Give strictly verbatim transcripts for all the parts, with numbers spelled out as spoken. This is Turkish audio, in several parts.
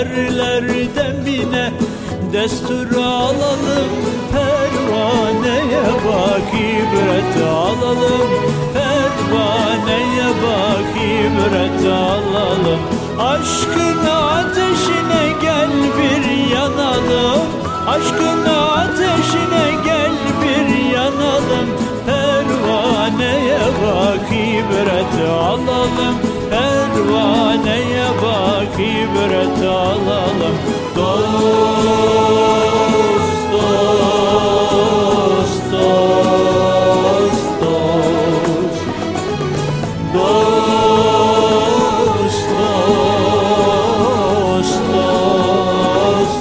erlerde mine destur alalım, pervaneye bak ibret alalım, pervaneye bak ibret alalım. Aşkın ateşine gel bir yanalım, aşkın ateşine gel bir yanalım, pervaneye bak ibret alalım, pervaneye bak ibret alalım. Dost, dost, dost, dost, dost, dost, dost,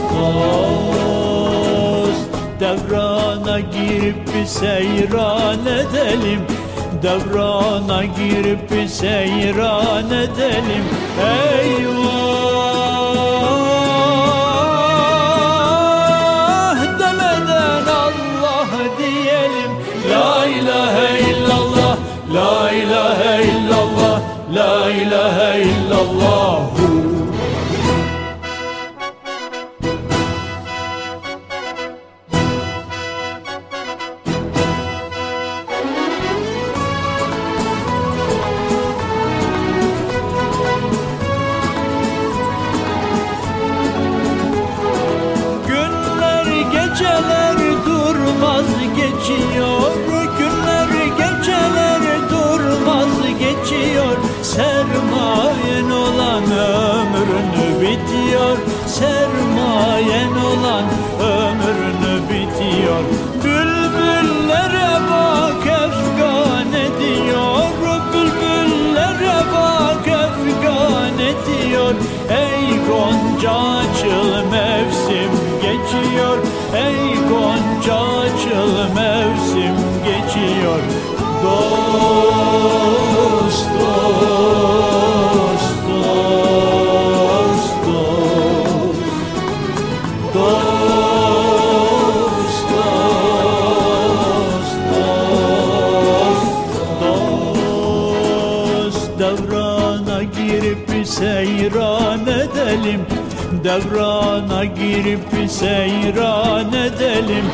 dost. Devrana girip bir seyran edelim, devrana girip bir seyran edelim. Eyvah demeden Allah diyelim. La ilahe illallah, la ilahe illallah, la ilahe illallah. Geceler durmaz geçiyor, günler geceler durmaz geçiyor. Sermayen olan ömrünü bitiyor, sermayen olan ömrünü bitiyor. Bülbüllere bak efgan ediyor, bülbüllere bak efgan ediyor. Ey Gonca açıl mevsim geçiyor, ey Gonca açıl mevsim geçiyor. Dost, dost, dost, dost, dost, dost, dost. Devrana girip seyran edelim, devrana girip seyran edelim.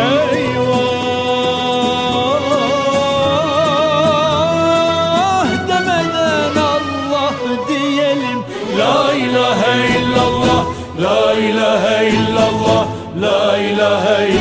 Eyvah demeden Allah diyelim. La ilahe illallah, la ilahe illallah, la ilahe illallah.